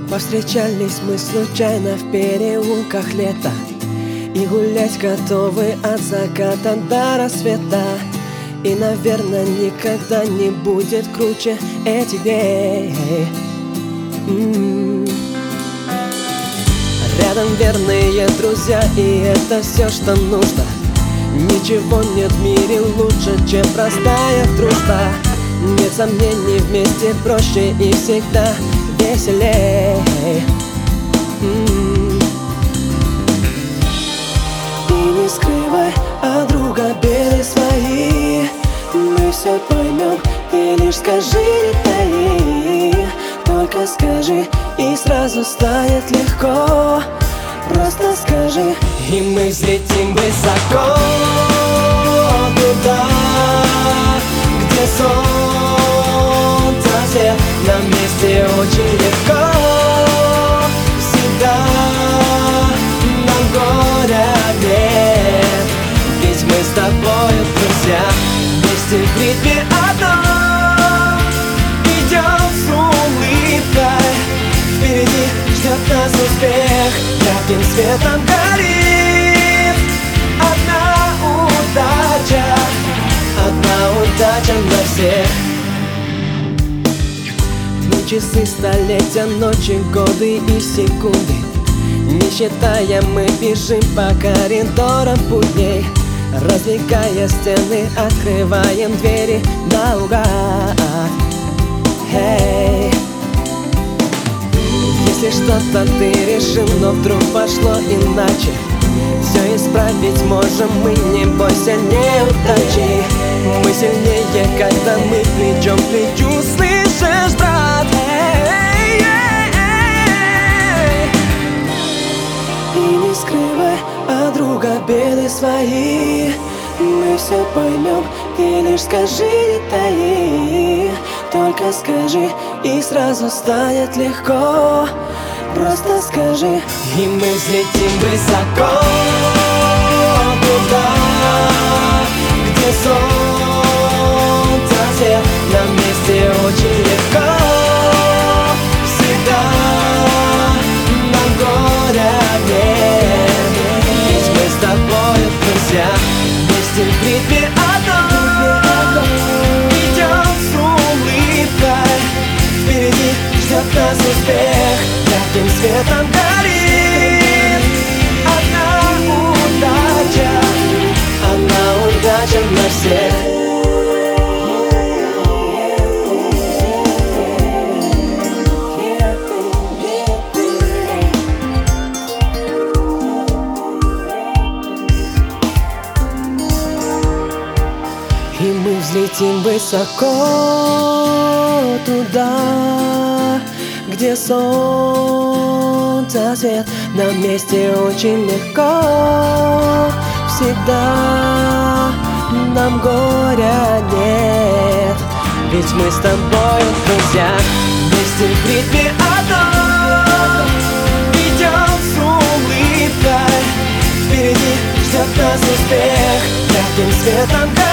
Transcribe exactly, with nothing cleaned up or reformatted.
Повстречались мы случайно в переулках лета, и гулять готовы от заката до рассвета. И, наверное, никогда не будет круче этих дней. М-м-м. Рядом верные друзья, и это все, что нужно. Ничего нет в мире лучше, чем простая дружба. Нет сомнений, вместе проще и всегда веселей. М-м-м. И не скрывай от друга беды свои, мы все поймем, и лишь скажи, таи. Только скажи, и сразу станет легко. Просто скажи, и мы взлетим высоко, туда, где солнце свет. Нам вместе очень легко. Всегда нам горя нет, ведь мы с тобой друзья. Вместе в ритме одном идем с улыбкой. Впереди ждет нас успех, ярким светом горит одна удача, одна удача на всех. Дни, часы, столетия, ночи, годы и секунды, не считая, мы бежим по коридорам будней. Раздвигая стены, открываем двери наугад. Hey. Если что-то ты решил, но вдруг пошло иначе, все исправить можем мы, не бойся неудачи. Мы сильнее, когда мы плечом к плечу, слышишь, брат? Эй, эй, эй. И не скрывай от друга беды свои, мы все поймем, и лишь скажи, таи. Только скажи, и сразу станет легко. Просто скажи, и мы взлетим высоко, туда, где солнце свет. Нам вместе очень легко. Всегда нам горя нет, ведь мы с тобой друзья. Вместе в ритме одном идем с улыбкой. Впереди ждет нас успех, ярким светом горит одна удача, одна удача на всех. И мы взлетим высоко, туда, где солнце свет. Нам вместе очень легко. Всегда нам горя нет, ведь мы с тобой друзья. Вместе в ритме одном идем с улыбкой. Впереди ждет нас успех, ярким светом горит